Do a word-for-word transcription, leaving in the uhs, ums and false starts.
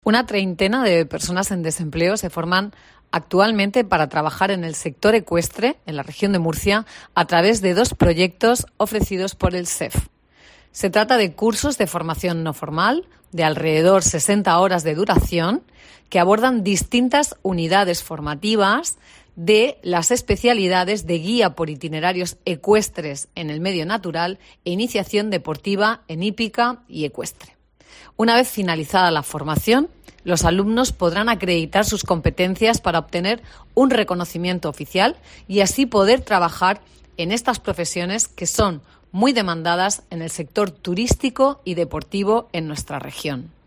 Una treintena de personas en desempleo se forman actualmente para trabajar en el sector ecuestre en la región de Murcia a través de dos proyectos ofrecidos por el S E F. Se trata de cursos de formación no formal de alrededor sesenta horas de duración que abordan distintas unidades formativas de las especialidades de guía por itinerarios ecuestres en el medio natural e iniciación deportiva en hípica y ecuestre. Una vez finalizada la formación, los alumnos podrán acreditar sus competencias para obtener un reconocimiento oficial y así poder trabajar en estas profesiones que son muy demandadas en el sector turístico y deportivo en nuestra región.